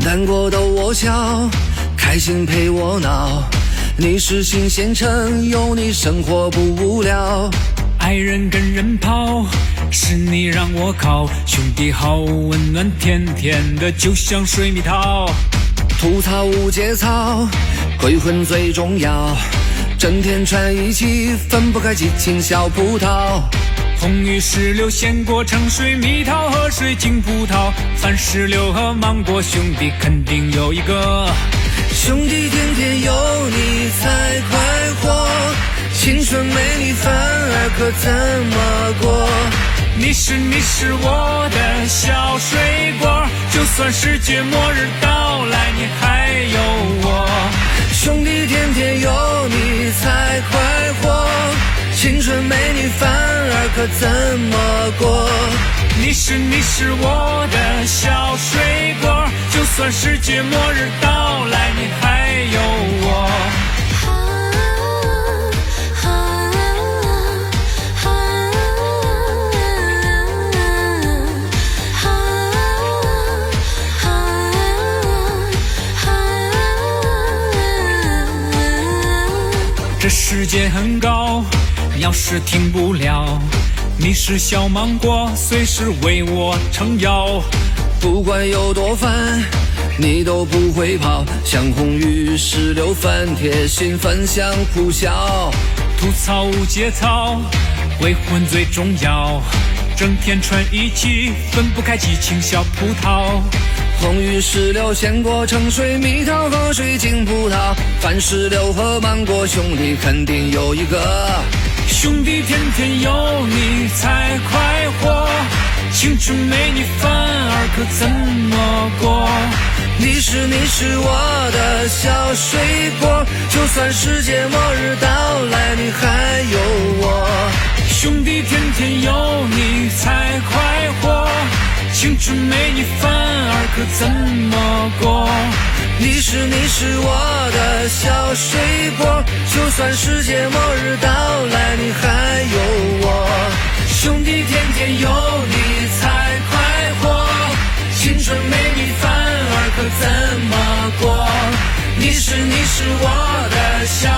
难过逗我笑，开心陪我闹。你是新鲜城，有你生活不无聊。 爱人跟人跑，是你让我靠。兄弟好温暖，甜甜的就像水蜜桃。 吐槽无节操，鬼魂最重要。整天串一起，分不开激情小葡萄。 红玉石榴鲜果橙水蜜桃和水晶葡萄，番石榴和芒果兄弟肯定有一个。 兄弟天天有你才快活，青春没你反而可怎么过？ 你是我的小水果，就算世界末日到来你还有我。 兄弟天天有你才快活，青春没你反而可怎么过？ 你是我的小水果，就算世界末日到来你还有我。这世界很高，要是停不了，你是小芒果，随时为我撑腰。 不管有多烦，你都不会跑，像红玉石榴粉贴心分享苦笑。 吐槽无节操，鬼魂最重要。整天串一起，分不开激情小葡萄。 红玉石榴鲜果橙水蜜桃和水晶葡萄，番石榴和芒果兄弟肯定有一个。 兄弟天天有你才快活，青春没你反而可怎么过？ 你是我的小水果，就算世界末日到来你还有我。 兄弟天天有你才快活，青春没你反而可怎么过？ 你是我的小水果，就算世界末日到来你还有我。 兄弟天天有你才快活，青春没你反而可怎么过？你是我的小